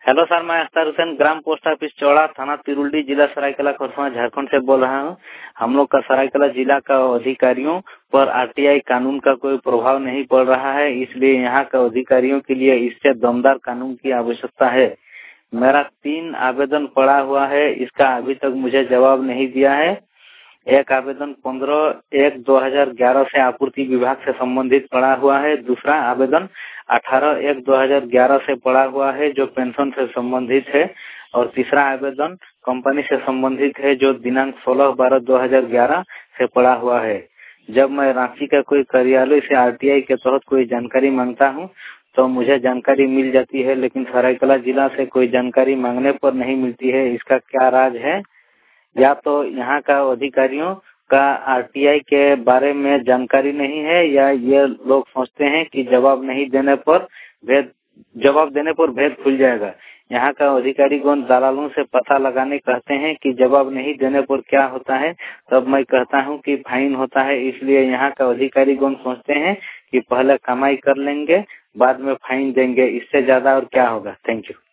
Hello sir, मैं अख्तर हुसैन ग्राम post office Chaura थाना तिरुल्डी जिला सरायकेला खरसावां झारखंड से बोल रहा हूं। हम लोग का सरायकेला जिला का अधिकारियों पर आरटीआई कानून का कोई प्रभाव नहीं पड़ रहा है, इसलिए यहाँ का अधिकारियों के लिए इससे दमदार कानून की आवश्यकता है। मेरा 3 आवेदन पड़ा हुआ है, इसका अभी तक मुझे जवाब नहीं दिया है। एक आवेदन 15/1/2011 से आपूर्ति विभाग से संबंधित पड़ा हुआ है। दूसरा आवेदन 18/1/2011 से पड़ा हुआ है जो पेंशन से संबंधित है, और तीसरा आवेदन कंपनी से संबंधित है जो दिनांक 16/12/2011 से पड़ा हुआ है। जब मैं रांची का कोई कार्यालय से आरटीआई के तहत कोई जानकारी मांगता हूं तो मुझे जानकारी मिल जाती है, लेकिन सरायकेला जिला से कोई जानकारी मांगने पर नहीं मिलती है। इसका क्या राज है? या तो यहाँ का अधिकारियों का आरटीआई के बारे में जानकारी नहीं है, या ये लोग सोचते हैं कि जवाब देने पर भेद खुल जाएगा। यहाँ का अधिकारीगण दलालों से पता लगाने कहते हैं कि जवाब नहीं देने पर क्या होता है, तब मैं कहता हूँ कि फाइन होता है। इसलिए यहाँ का अधिकारीगण सोचते हैं कि पहले कमाई कर लेंगे, बाद में फाइन देंगे। इससे ज्यादा और क्या होगा। Thank you.